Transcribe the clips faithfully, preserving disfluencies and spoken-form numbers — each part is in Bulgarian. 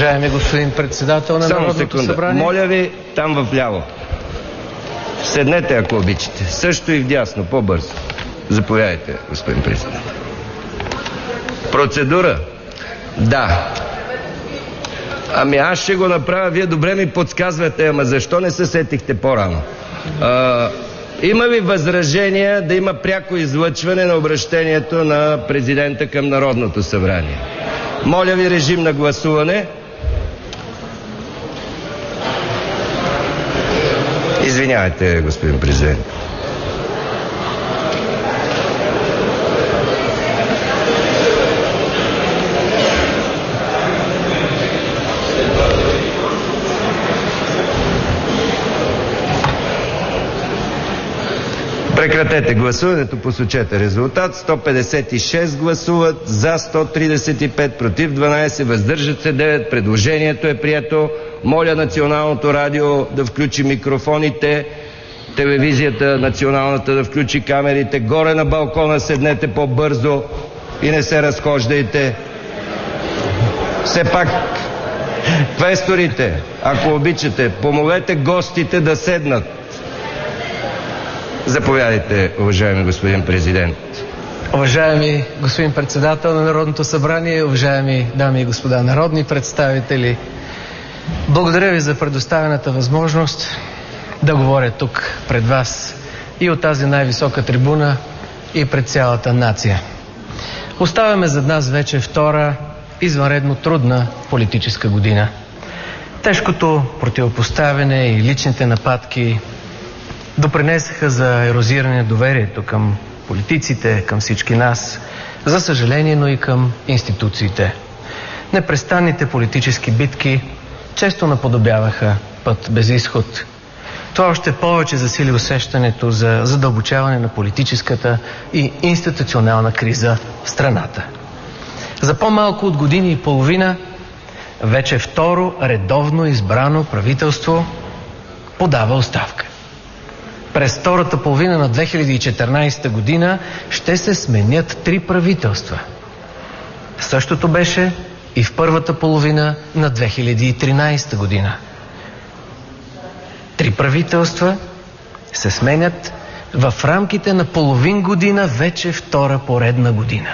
Уважаеми господин председател на Народното събрание. Моля ви, там вляво. Седнете, ако обичате. Също и вдясно, по-бързо. Заповядайте, господин президент. Процедура? Да. Ами аз ще го направя, вие добре ми подсказвате, ама защо не се сетихте по-рано? А, има ли възражения да има пряко излъчване на обръщението на президента към Народното събрание? Моля ви, режим на гласуване. Извинявайте, господин президент. Прекратете гласуването, посочете резултат. сто петдесет и шест гласуват, за сто тридесет и пет, против дванадесет, въздържат се девет. Предложението е прието. Моля Националното радио да включи микрофоните, телевизията националната да включи камерите. Горе на балкона седнете по-бързо и не се разхождайте. Все пак, квесторите, ако обичате, помолете гостите да седнат. Заповядайте, уважаеми господин президент. Уважаеми господин председател на Народното събрание, уважаеми дами и господа народни представители, благодаря ви за предоставената възможност да говоря тук пред вас и от тази най-висока трибуна и пред цялата нация. Оставяме зад нас вече втора извънредно трудна политическа година. Тежкото противопоставяне и личните нападки допринесаха за ерозиране на доверието към политиците, към всички нас, за съжаление, но и към институциите. Непрестанните политически битки често наподобяваха път без изход. Това още повече засили усещането за задълбочаване на политическата и институционална криза в страната. За по-малко от година и половина вече второ редовно избрано правителство подава оставка. През втората половина на две хиляди и четиринадесета година ще се сменят три правителства. Същото беше и в първата половина на две хиляди и тринадесета година. Три правителства се сменят в рамките на половин година, вече втора поредна година.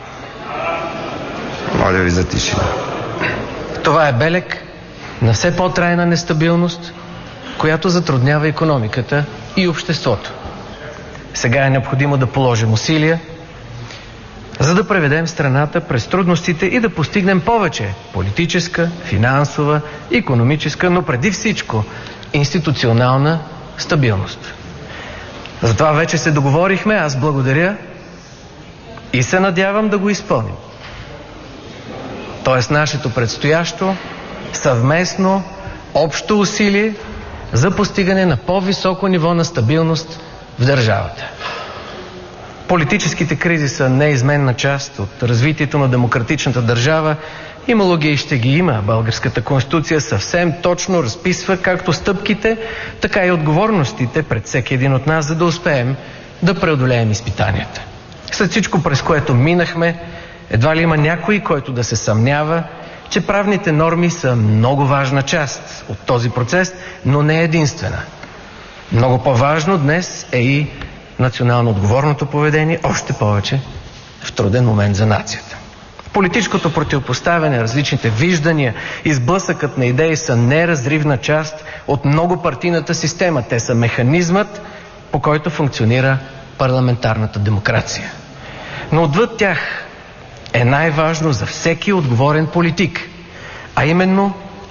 Моля ви за тишина. Това е белег на все по-трайна нестабилност, която затруднява икономиката и обществото. Сега е необходимо да положим усилия, за да преведем страната през трудностите и да постигнем повече политическа, финансова, икономическа, но преди всичко институционална стабилност. Затова вече се договорихме, аз благодаря и се надявам да го изпълним. Тоест нашето предстоящо съвместно общо усилие за постигане на по-високо ниво на стабилност в държавата. Политическите кризи са неизменна част от развитието на демократичната държава. Имало ги и ще ги има. Българската конституция съвсем точно разписва както стъпките, така и отговорностите пред всеки един от нас, за да успеем да преодолеем изпитанията. След всичко, през което минахме, едва ли има някой, който да се съмнява, че правните норми са много важна част от този процес, но не единствена. Много по-важно днес е и национално отговорното поведение, още повече в труден момент за нацията. Политическото противопоставяне, различните виждания и сблъсъкът на идеи са неразривна част от многопартийната система. Те са механизмът, по който функционира парламентарната демокрация. Но отвъд тях е най-важно за всеки отговорен политик, а именно,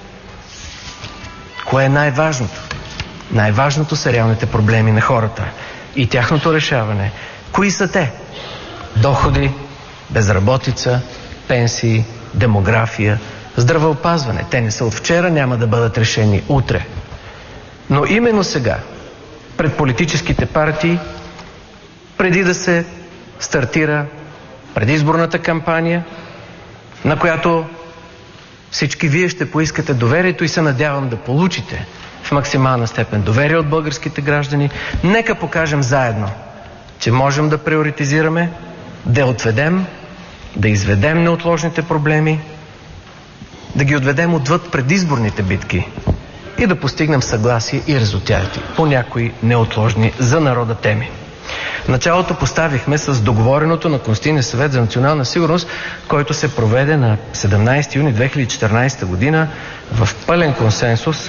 кое е най-важното? Най-важното са реалните проблеми на хората и тяхното решаване. Кои са те? Доходи, безработица, пенсии, демография, здравеопазване. Те не са от вчера, няма да бъдат решени утре. Но именно сега, пред политическите партии, преди да се стартира предизборната кампания, на която всички вие ще поискате доверието и се надявам да получите в максимална степен доверие от българските граждани, нека покажем заедно, че можем да приоритизираме, да отведем, да изведем неотложните проблеми да ги отведем отвъд предизборните битки и да постигнем съгласие и резултати по някои неотложни за народа теми. Началото поставихме с договореното на Консултативния съвет за национална сигурност, който се проведе на седемнадесети юни две хиляди и четиринадесета година в пълен консенсус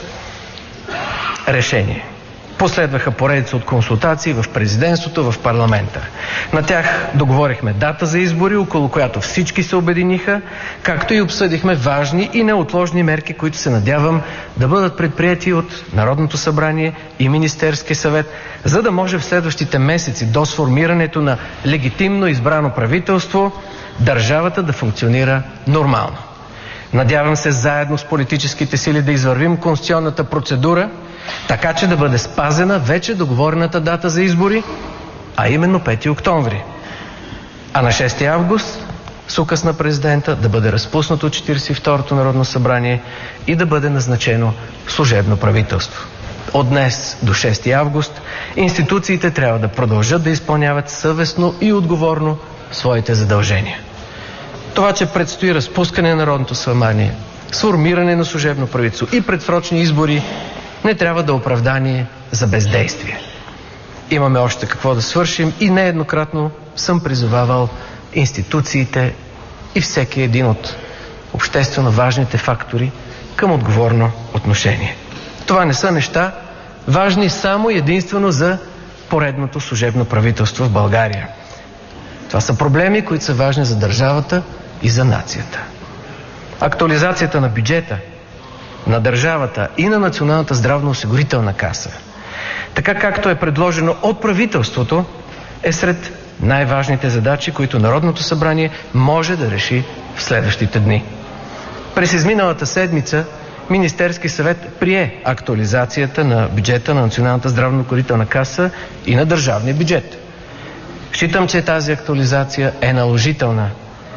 решение. Последваха поредица от консултации в президентството, в парламента. На тях договорихме дата за избори, около която всички се обединиха, както и обсъдихме важни и неотложни мерки, които се надявам да бъдат предприети от Народното събрание и Министерския съвет, за да може в следващите месеци до сформирането на легитимно избрано правителство държавата да функционира нормално. Надявам се заедно с политическите сили да извървим конституционната процедура, така че да бъде спазена вече договорената дата за избори, а именно пети октомври. А на шести август с указ на президента да бъде разпуснато четиридесет и второто Народно събрание и да бъде назначено служебно правителство. От днес до шести август институциите трябва да продължат да изпълняват съвестно и отговорно своите задължения. Това, че предстои разпускане на Народното събрание, сформиране на служебно правителство и предсрочни избори, не трябва да е оправдание за бездействие. Имаме още какво да свършим и нееднократно съм призовавал институциите и всеки един от обществено важните фактори към отговорно отношение. Това не са неща важни само и единствено за поредното служебно правителство в България. Това са проблеми, които са важни за държавата и за нацията. Актуализацията на бюджета на държавата и на Националната здравноосигурителна каса, така както е предложено от правителството, е сред най-важните задачи, които Народното събрание може да реши в следващите дни. През изминалата седмица Министерски съвет прие актуализацията на бюджета на Националната здравноосигурителна каса и на държавния бюджет. Считам, че тази актуализация е наложителна,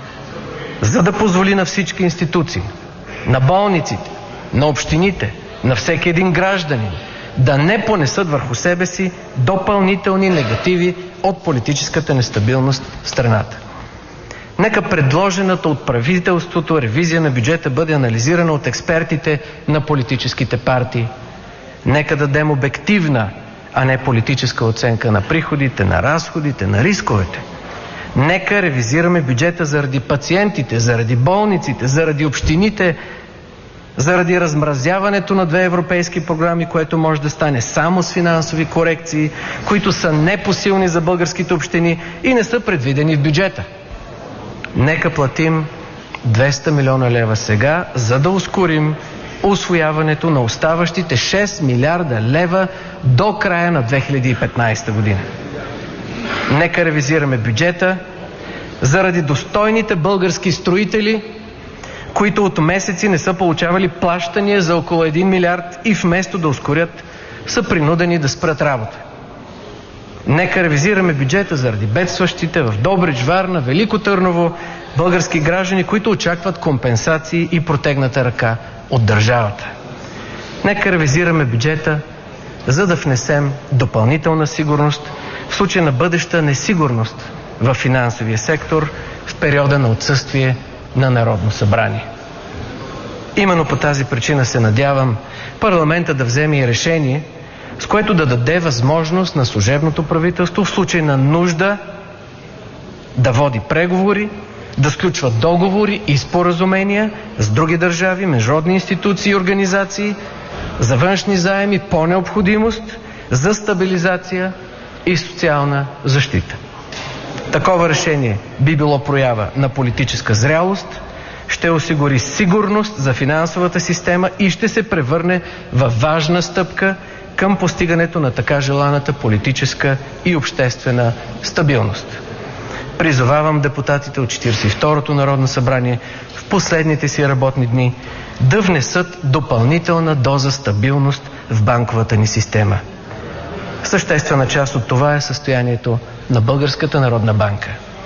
за да позволи на всички институции, на болниците, на общините, на всеки един гражданин да не понесат върху себе си допълнителни негативи от политическата нестабилност в страната. Нека предложената от правителството ревизия на бюджета бъде анализирана от експертите на политическите партии. Нека дадем обективна, а не политическа оценка на приходите, на разходите, на рисковете. Нека ревизираме бюджета заради пациентите, заради болниците, заради общините, заради размразяването на две европейски програми, което може да стане само с финансови корекции, които са непосилни за българските общини и не са предвидени в бюджета. Нека платим двеста милиона лева сега, за да ускорим усвояването на оставащите шест милиарда лева до края на две хиляди и петнадесета година. Нека ревизираме бюджета заради достойните български строители, които от месеци не са получавали плащания за около един милиард и вместо да ускорят, са принудени да спрат работа. Нека ревизираме бюджета заради бедстващите в Добрич, Варна, Велико Търново български граждани, които очакват компенсации и протегната ръка от държавата. Нека ревизираме бюджета, за да внесем допълнителна сигурност в случай на бъдеща несигурност в финансовия сектор в периода на отсъствие на Народно събрание. Именно по тази причина се надявам парламента да вземе и решение, с което да даде възможност на служебното правителство в случай на нужда да води преговори, да сключва договори и споразумения с други държави, международни институции и организации за външни заеми по необходимост, за стабилизация и социална защита. Такова решение би било проява на политическа зрялост, ще осигури сигурност за финансовата система и ще се превърне във важна стъпка към постигането на така желаната политическа и обществена стабилност. Призовавам депутатите от четиридесет и второто Народно събрание в последните си работни дни да внесат допълнителна доза стабилност в банковата ни система. Съществена част от това е състоянието на Българската народна банка.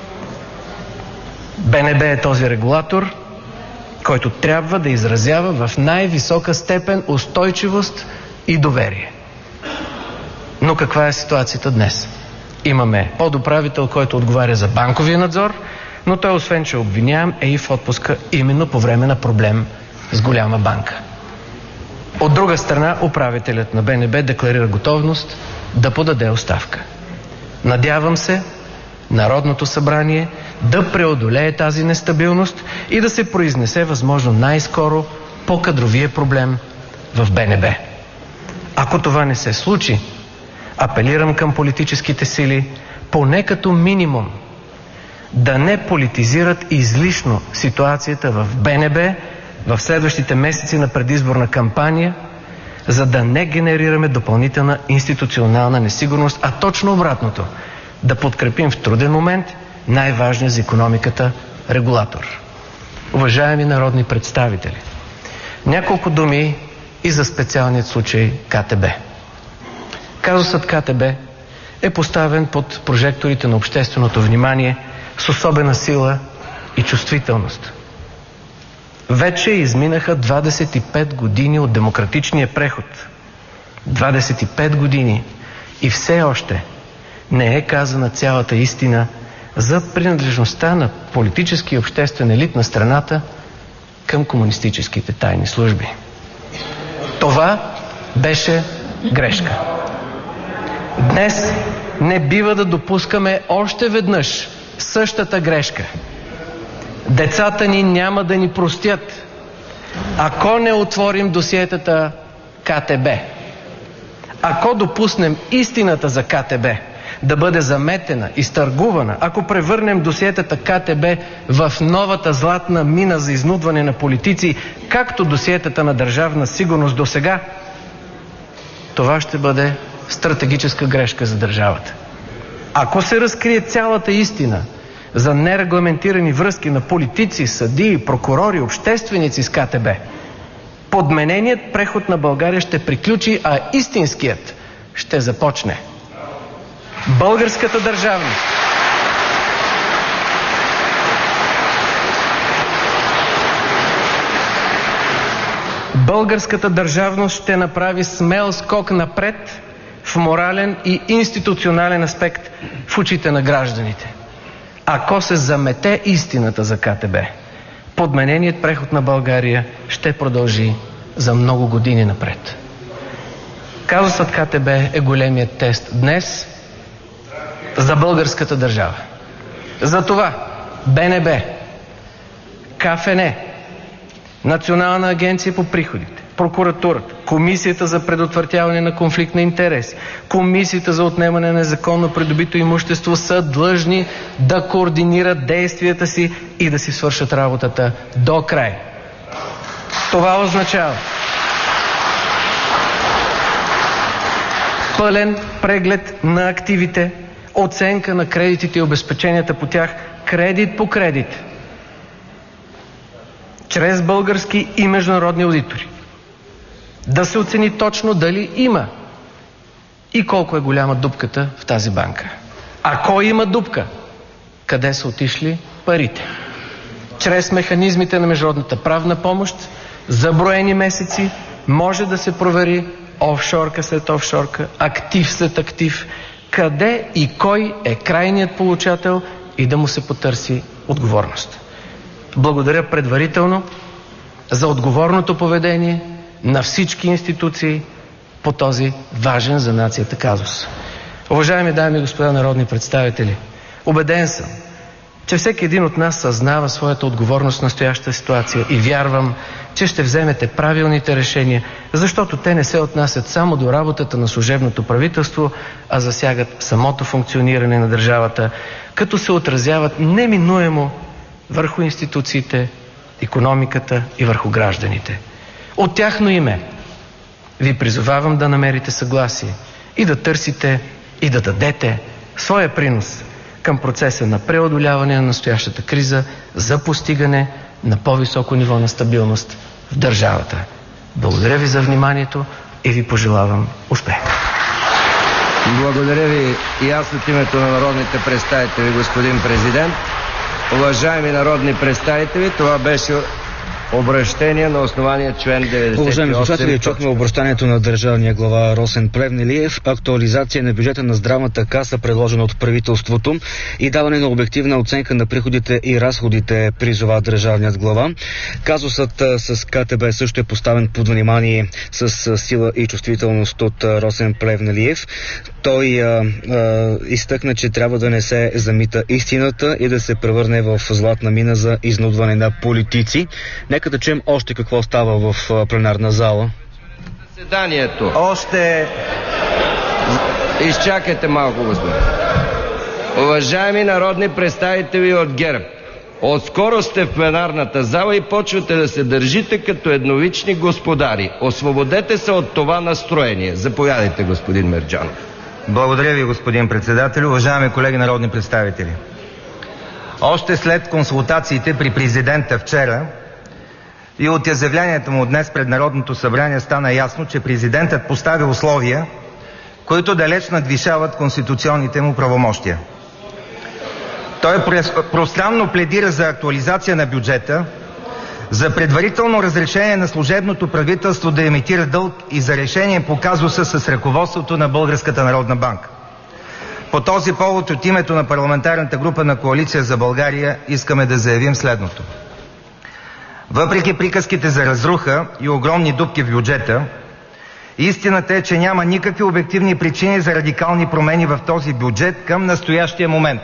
Б Н Б е този регулатор, който трябва да изразява в най-висока степен устойчивост и доверие. Но каква е ситуацията днес? Имаме подуправител, който отговаря за банковия надзор, но той освен, че обвинявам, е и в отпуска именно по време на проблем с голяма банка. От друга страна, управителят на Б Н Б декларира готовност да подаде оставка. Надявам се Народното събрание да преодолее тази нестабилност и да се произнесе възможно най-скоро по кадровия проблем в Б Н Б. Ако това не се случи, апелирам към политическите сили поне като минимум да не политизират излишно ситуацията в Б Н Б в следващите месеци на предизборна кампания, за да не генерираме допълнителна институционална несигурност, а точно обратното – да подкрепим в труден момент най-важния за икономиката регулатор. Уважаеми народни представители, няколко думи и за специалният случай К Т Б. Казусът К Т Б е поставен под прожекторите на общественото внимание с особена сила и чувствителност. Вече изминаха двадесет и пет години от демократичния преход. двадесет и пет години и все още не е казана цялата истина за принадлежността на политически и обществен елит на страната към комунистическите тайни служби. Това беше грешка. Днес не бива да допускаме още веднъж същата грешка. Децата ни няма да ни простят, ако не отворим досиетата К Т Б. Ако допуснем истината за К Т Б да бъде заметена, изтъргувана, ако превърнем досиетата К Т Б в новата златна мина за изнудване на политици, както досиетата на Държавна сигурност досега, това ще бъде стратегическа грешка за държавата. Ако се разкрие цялата истина за нерегламентирани връзки на политици, съдии, прокурори, общественици с К Т Б, подмененият преход на България ще приключи, а истинският ще започне. Българската държавност Българската държавност ще направи смел скок напред в морален и институционален аспект в очите на гражданите. Ако се замете истината за К Т Б, подмененият преход на България ще продължи за много години напред. Казусът К Т Б е големият тест днес за българската държава. Затова Б Н Б, К Ф Н, Национална агенция по приходите, прокуратурата, Комисията за предотвратяване на конфликт на интереси, Комисията за отнемане на незаконно придобито имущество са длъжни да координират действията си и да си свършат работата до край. Това означава пълен преглед на активите, оценка на кредитите и обезпеченията по тях, кредит по кредит, чрез български и международни аудитори. Да се оцени точно дали има и колко е голяма дупката в тази банка. Ако има дупка, къде са отишли парите? Чрез механизмите на международната правна помощ за броени месеци може да се провери офшорка след офшорка, актив след актив, къде и кой е крайният получател и да му се потърси отговорност. Благодаря предварително за отговорното поведение на всички институции по този важен за нацията казус. Уважаеми дами и господа народни представители, убеден съм, че всеки един от нас съзнава своята отговорност в настоящата ситуация и вярвам, че ще вземете правилните решения, защото те не се отнасят само до работата на служебното правителство, а засягат самото функциониране на държавата, като се отразяват неминуемо върху институциите, икономиката и върху гражданите. От тяхно име ви призовавам да намерите съгласие и да търсите и да дадете своя принос към процеса на преодоляване на настоящата криза за постигане на по-високо ниво на стабилност в държавата. Благодаря ви за вниманието и ви пожелавам успех. Благодаря ви и аз от името на народните представители, господин президент. Уважаеми народни представители, това беше Обращение на основание член деветдесет и осем. Уважаеми слушатели, чухме обращението на държавния глава Росен Плевнелиев, актуализация на бюджета на здравната каса, предложена от правителството, и даване на обективна оценка на приходите и разходите, призова държавният глава. Казусът с КТБ също е поставен под внимание с сила и чувствителност от Росен Плевнелиев. Той а, а, изтъкна, че трябва да не се замита истината и да се превърне в златна мина за изнудване на политици. Нека да чуем още какво става в пленарна зала. Заседанието. Още... Изчакайте малко, господин. Уважаеми народни представители от ГЕРБ, отскоро сте в пленарната зала и почвате да се държите като еднолични господари. Освободете се от това настроение. Заповядайте, господин Мерджанов. Благодаря ви, господин председател. Уважаеми колеги народни представители, още след консултациите при президента вчера и от изявлението му днес пред Народното събрание стана ясно, че президентът поставя условия, които далеч надвишават конституционните му правомощия. Той пространно пледира за актуализация на бюджета, за предварително разрешение на служебното правителство да емитира дълг и за решение по казуса с ръководството на Българската народна банка. По този повод от името на парламентарната група на Коалиция за България искаме да заявим следното. Въпреки приказките за разруха и огромни дупки в бюджета, истината е, че няма никакви обективни причини за радикални промени в този бюджет към настоящия момент.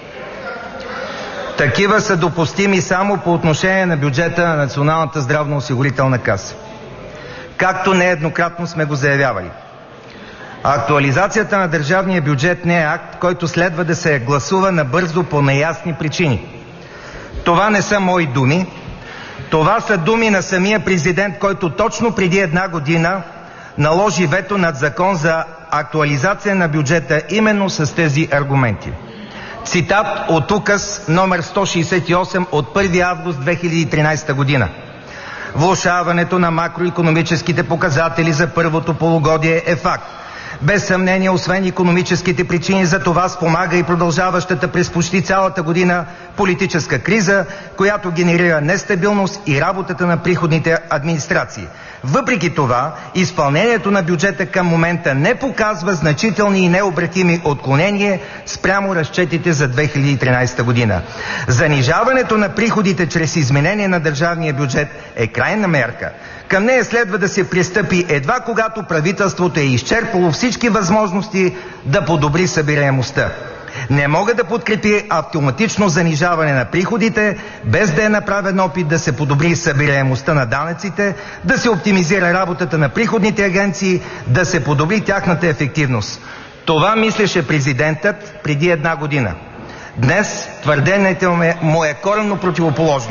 Такива са допустими само по отношение на бюджета на Националната здравноосигурителна каса. Както нееднократно сме го заявявали. Актуализацията на държавния бюджет не е акт, който следва да се гласува набързо по неясни причини. Това не са мои думи. Това са думи на самия президент, който точно преди една година наложи вето над закон за актуализация на бюджета именно с тези аргументи. Цитат от указ номер сто шейсет и осем от първи август две хиляди и тринадесета година. Влошаването на макроикономическите показатели за първото полугодие е факт. Без съмнение, освен икономическите причини, за това спомага и продължаващата през почти цялата година политическа криза, която генерира нестабилност и работата на приходните администрации. Въпреки това, изпълнението на бюджета към момента не показва значителни и необратими отклонения спрямо разчетите за две хиляди и тринадесета година. Занижаването на приходите чрез изменение на държавния бюджет е крайна мярка. Към нея следва да се пристъпи едва когато правителството е изчерпало всички възможности да подобри събираемостта. Не мога да подкрепи автоматично занижаване на приходите, без да е направен опит да се подобри събираемостта на данъците, да се оптимизира работата на приходните агенции, да се подобри тяхната ефективност. Това мислеше президентът преди една година. Днес твърдението му е коренно противоположно.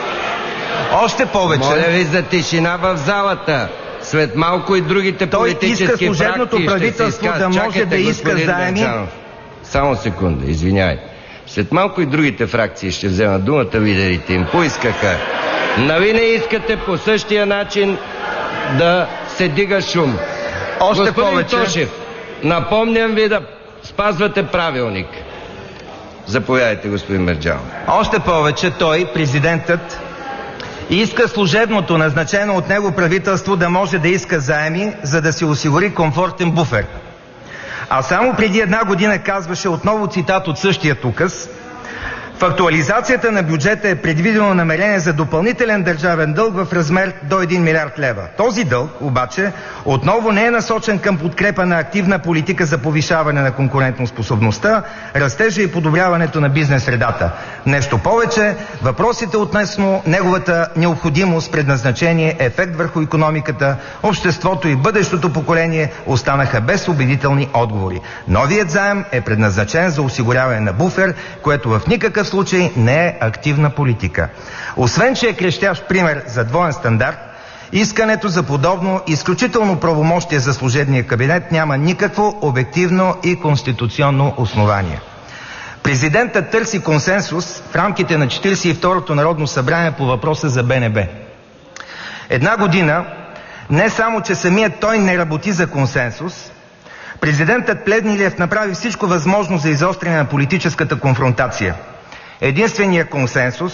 Още повече... Моля ви за тишина в залата. След малко и другите политически фракции ще се изкажат. Той иска служебното правителство да може Чакайте, да иска заеми... Мерджанов. Само секунда, извиняй. След малко и другите фракции ще вземат думата, лидерите им поискаха. Нали не искате по същия начин да се дига шум? Още Господин повече... Тошев, напомням ви да спазвате правилник. Заповядайте, господин Мерджанов. Още повече той, президентът, иска служебното, назначено от него правителство да може да иска заеми, за да се осигури комфортен буфер. А само преди една година казваше, отново цитат от същия указ: в актуализацията на бюджета е предвидено намерение за допълнителен държавен дълг в размер до един милиард лева. Този дълг обаче отново не е насочен към подкрепа на активна политика за повишаване на конкурентоспособността, растежа и подобряването на бизнес средата. Нещо повече, въпросите относно неговата необходимост, предназначение, ефект върху икономиката, обществото и бъдещото поколение останаха без убедителни отговори. Новият заем е предназначен за осигуряване на буфер, което в никакъв случай не е активна политика. Освен, че е крещящ пример за двоен стандарт, искането за подобно изключително правомощие за служебния кабинет няма никакво обективно и конституционно основание. Президентът търси консенсус в рамките на четиридесет и второто Народно събрание по въпроса за Б Н Б. Една година не само, че самият той не работи за консенсус, президентът Плевнелиев направи всичко възможно за изостряне на политическата конфронтация. Единственият консенсус,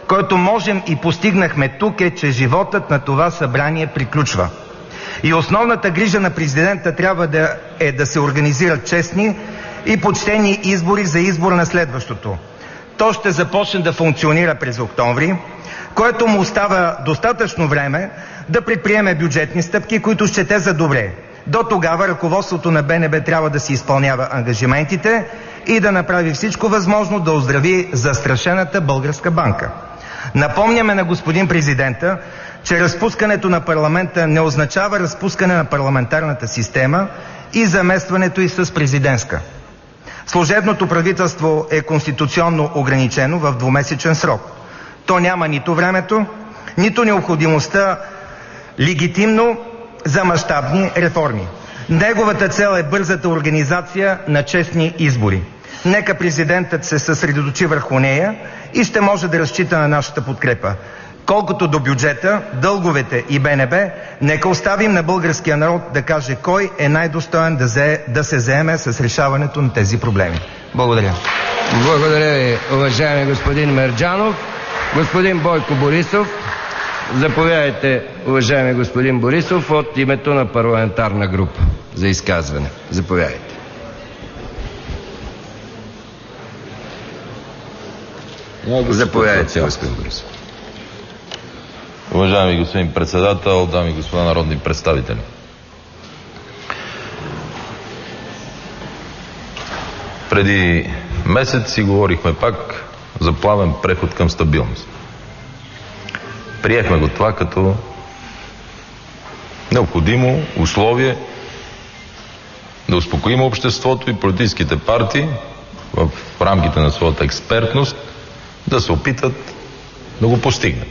който можем и постигнахме тук, е, че животът на това събрание приключва. И основната грижа на президента трябва да е да се организират честни и почтени избори за избор на следващото. То ще започне да функционира през октомври, което му остава достатъчно време да предприеме бюджетни стъпки, които счете за добре. До тогава ръководството на Б Н Б трябва да си изпълнява ангажиментите и да направи всичко възможно да оздрави застрашената българска банка. Напомняме на господин президента, че разпускането на парламента не означава разпускане на парламентарната система и заместването й с президентска. Служебното правителство е конституционно ограничено в двумесечен срок. То няма нито времето, нито необходимостта легитимно за мащабни реформи. Неговата цел е бързата организация на честни избори. Нека президентът се съсредоточи върху нея и ще може да разчита на нашата подкрепа. Колкото до бюджета, дълговете и Б Н Б, нека оставим на българския народ да каже кой е най-достоен да, зе, да се заеме с решаването на тези проблеми. Благодаря. Благодаря ви, уважаеми господин Мерджанов. Господин Бойко Борисов, заповядайте, уважаеми господин Борисов, от името на парламентарна група за изказване. Заповядайте. Заповядайте, господин Борисов. Уважаеми господин председател, дами и господа народни представители. Преди месец си говорихме пак за плавен преход към стабилност. Приехме го това като необходимо условие да успокоим обществото и политическите партии в рамките на своята експертност да се опитат да го постигнат.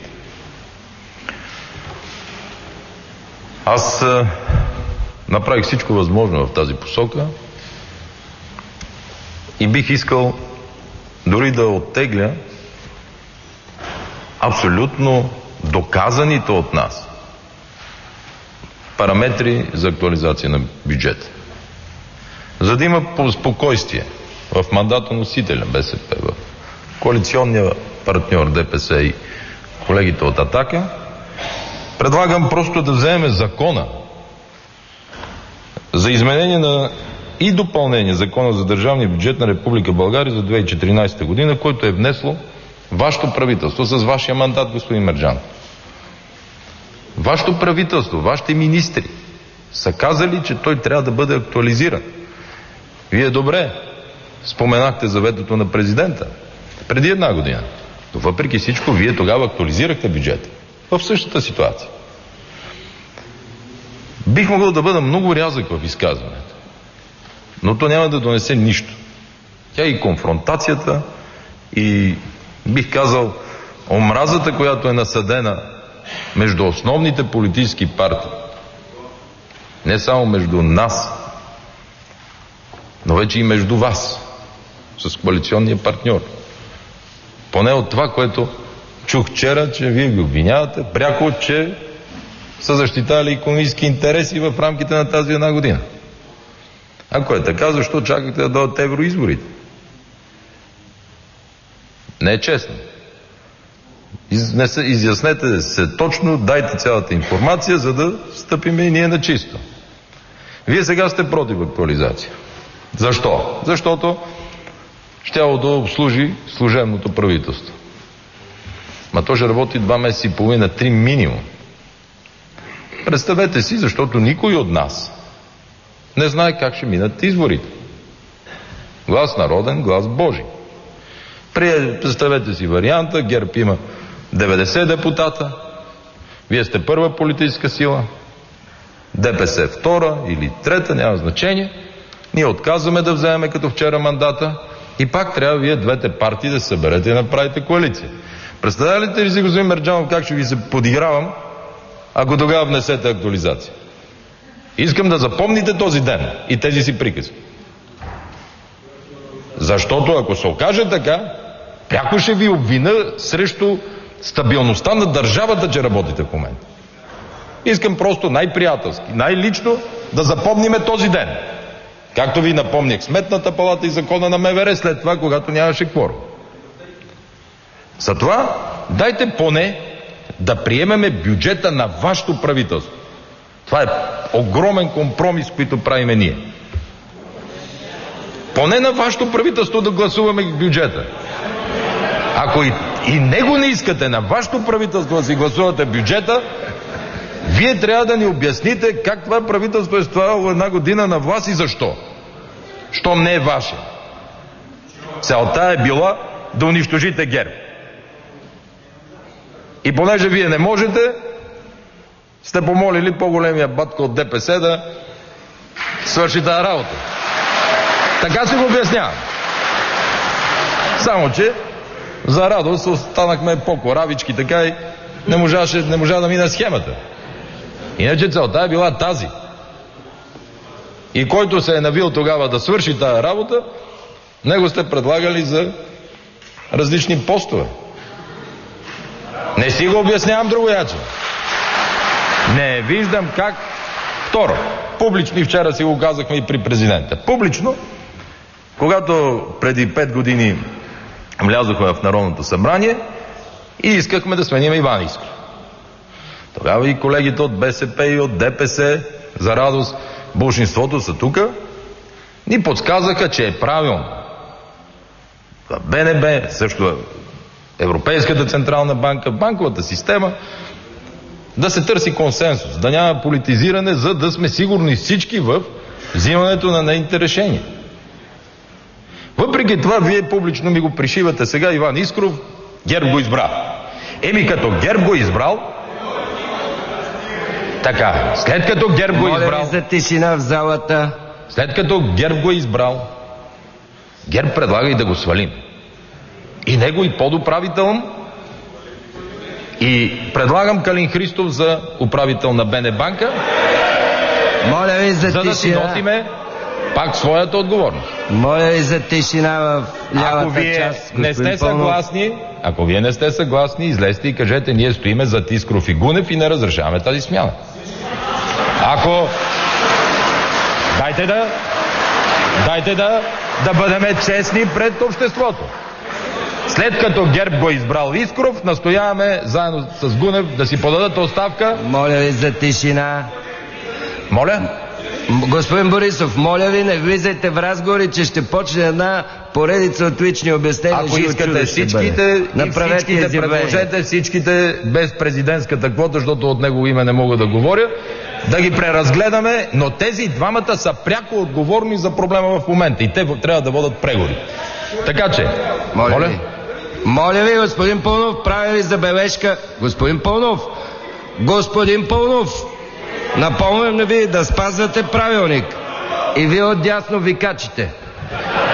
Аз а, направих всичко възможно в тази посока и бих искал дори да оттегля абсолютно доказаните от нас параметри за актуализация на бюджета. За да има спокойствие в мандатоносителя Б С П, в коалиционния партньор Д П С и колегите от „Атака“, предлагам просто да вземем закона за изменение на и допълнение Закона за държавния бюджет на Република България за две хиляди и четиринадесета година, който е внесло вашето правителство с вашия мандат, господин Мерджанов. Вашето правителство, вашите министри са казали, че той трябва да бъде актуализиран. Вие добре споменахте за ветото на президента преди една година. Но въпреки всичко, вие тогава актуализирахте бюджета в същата ситуация. Бих могъл да бъда много рязък в изказването, но то няма да донесе нищо. Тя и конфронтацията, и бих казал омразата, която е насадена между основните политически партии, не само между нас, но вече и между вас, с коалиционния партньор. Поне от това, което чух вчера, че вие ги обвинявате пряко, че са защитавали икономически интереси в рамките на тази една година. Ако е така, защо чакате да дойдат евроизборите? Не е честно. Изяснете се точно, дайте цялата информация, за да стъпим и ние на чисто. Вие сега сте против актуализация. Защо? Защото щяло да обслужи служебното правителство. Ма то ще работи два месеца и половина, три минимум. Представете си, защото никой от нас не знае как ще минат изборите. Глас народен, глас Божий. Представете си варианта, ГЕРБ има деветдесет депутата, вие сте първа политическа сила, Д П С втора или трета, няма значение. Ние отказваме да вземем като вчера мандата и пак трябва вие двете партии да се съберете и направите коалиция. Представяте ли си, господин Мерджанов, как ще ви се подигравам, ако тогава внесете актуализация? Искам да запомните този ден и тези си приказки. Защото ако се окаже така, пряко ще ви обвина срещу стабилността на държавата, че работите в момента. Искам просто най-приятелски, най-лично да запомниме този ден. Както ви напомнях Сметната палата и закона на М В Р след това, когато нямаше кворум. Затова дайте поне да приемеме бюджета на вашето правителство. Това е огромен компромис, който правиме ние. Поне на вашето правителство да гласуваме бюджета. Ако и, и него не искате на вашето правителство да си гласувате бюджета, вие трябва да ни обясните как това правителство е стояло една година на власт и защо. Щом не е ваше. Целта е била да унищожите ГЕРБ. И понеже вие не можете, сте помолили по-големия батко от ДПС да свърши тази работа. Така си го обяснявам. Само че за радост останахме по-коравички, така и не можаше, не можа да мине схемата. Иначе целта е била тази. И който се е навил тогава да свърши тази работа, него сте предлагали за различни постове. Не си го обяснявам другояче. Не виждам как. Второ, публично, и вчера си го казахме и при президента. Публично, когато преди пет години влязохме в Народното събрание и искахме да сменим Иван Искров. Тогава и колегите от БСП и от ДПС, за радост, болшинството са тука, ни подсказаха, че е правилно. В БНБ, също Европейската централна банка, банковата система, да се търси консенсус, да няма политизиране, за да сме сигурни всички в взимането на нейните решения. Въпреки това, вие публично ми го пришивате сега, Иван Искров, ГЕРБ го избра. Еми като ГЕРБ го избрал, така, след като ГЕРБ го избрал... Моля ви за тишина в залата. След като ГЕРБ го избрал, ГЕРБ предлага и да го свалим. И него и подуправител. И предлагам Калин Христов за управител на БНБанка. Моля ви за, за тишина. Да си носиме пак своята отговорност. Моля ви за тишина в лявата ако вие част. Не сте съгласни, ако вие не сте съгласни, излезте и кажете, ние стоиме зад Искров и Гунев и не разрешаваме тази смяна. Ако... Дайте да... Дайте да... Да бъдем честни пред обществото. След като ГЕРБ го избрал Искров, настояваме заедно с Гунев да си подадат оставка. Моля ви за тишина. Моля? Господин Борисов, моля ви, не влизайте в разговори, че ще почне една поредица от лични обяснения. Ако искате всичките, и всичките предложете всичките без президентската квота, защото от него име не мога да говоря, да ги преразгледаме, но тези двамата са пряко отговорни за проблема в момента и те трябва да водят преговори. Така че, моля, моля? Ви. Моля ви, господин Паунов, правя ви забележка. Господин Паунов, господин Паунов, напомням ви да спазвате правилник. И вие отдясно викачите.